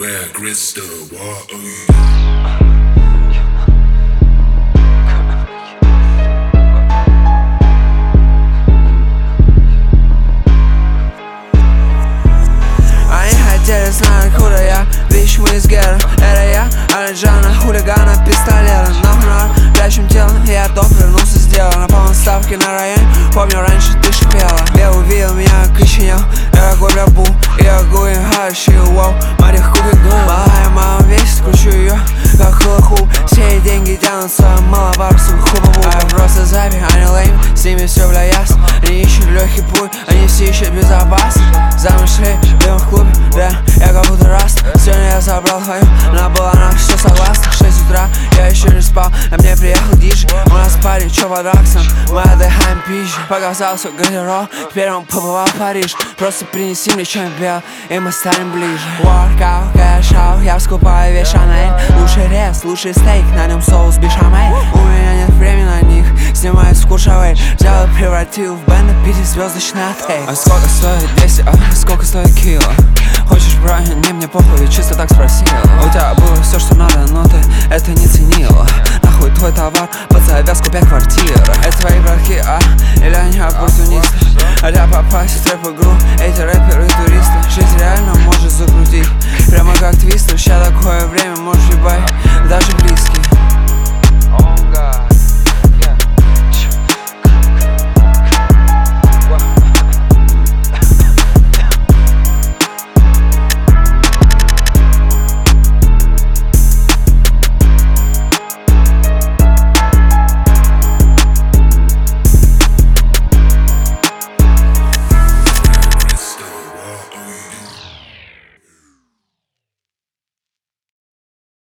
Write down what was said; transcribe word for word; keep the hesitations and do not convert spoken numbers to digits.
Where crystal water. Знаю, откуда я, вещь мы из Гера. Это я, Алиджана, хулигана, пистолета. Нахуй прячем тело, я топ вернулся с дела. На полной ставке на районе, помню, раньше ты шипела. Я увидел меня, коченел, я какой бля бу. Я гуин, хаши, вау, марих кубик гу. Малая мама весит, кручу ее, как хулаху. Все деньги тянутся, мало бабсов, хубаву. А я просто заби, они лейм, с ними все бля ясно. Они ищут легкий путь, они все ищут безопасность. Замышляй, бьем в клубе, да, я как будто раз. Сегодня я забрал твою, она была на все согласна. Шесть утра, я еще не спал, а мне приехал диджей. У нас парень, чё под раксом, мы отдыхаем пизже. Показался гардероб, теперь он побывал в Париж. Просто принеси мне что-нибудь белое, и мы станем ближе. Workout, кэш-аут, я скупаю весь Шанель. Лучший рез, лучший стейк, на нем соус бешамель. У меня нет времени на них, снимаюсь в Куршавель. Взял и превратил в бенд пятизвездочный отель. А сколько стоит двести, а сколько стоит кило? Хочешь бронь, не мне похуй, чисто так спросила. У тебя было все, что надо, но ты это не ценила. Нахуй твой товар, под завязку пять квартир. Это твои браки, а? Или они оппортунисты? А для попасть в трэп-игру эти рэперы туристы. Жизнь реально